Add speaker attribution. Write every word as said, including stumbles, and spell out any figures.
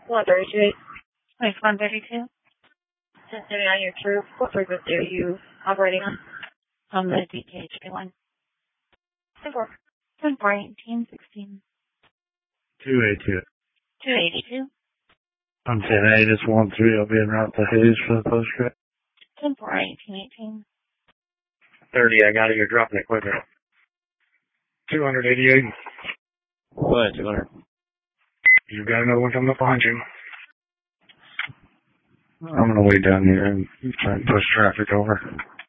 Speaker 1: one thirty-two. twenty-one thirty-two. ten seventy-nine, your troop. What frequency are you operating on? On the D K H one. ten four. ten four, eighteen, sixteen.
Speaker 2: two eighty-two.
Speaker 1: two eighty-two.
Speaker 2: I'm ten eight, it's one three. I'll be en route to Hayes for the postcard.
Speaker 1: ten four, eighteen, eighteen.
Speaker 2: thirty, I got it. You're dropping it quicker. two eighty-eight.
Speaker 3: What, two hundred?
Speaker 2: You've got another one coming up behind you. I'm going to wait down here and try and push traffic over.